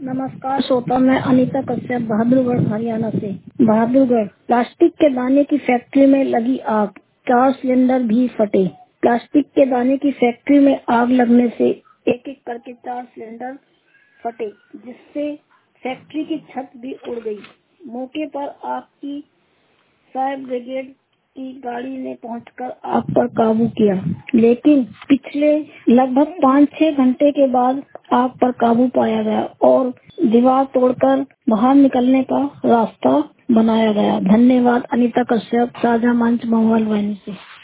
नमस्कार श्रोता, मैं अनीता कश्यप बहादुरगढ़ हरियाणा से। बहादुरगढ़ प्लास्टिक के दाने की फैक्ट्री में लगी आग, 4 सिलेंडर भी फटे। प्लास्टिक के दाने की फैक्ट्री में आग लगने से एक एक करके 4 सिलेंडर फटे, जिससे फैक्ट्री की छत भी उड़ गई। मौके पर आग की फायर ब्रिगेड की गाड़ी ने पहुंचकर आग पर काबू किया, लेकिन पिछले लगभग 5-6 घंटे के बाद आग पर काबू पाया गया और दीवार तोड़कर बाहर निकलने का रास्ता बनाया गया। धन्यवाद। अनीता कश्यप, साझा मंच, मोबाइल वाहिनी से।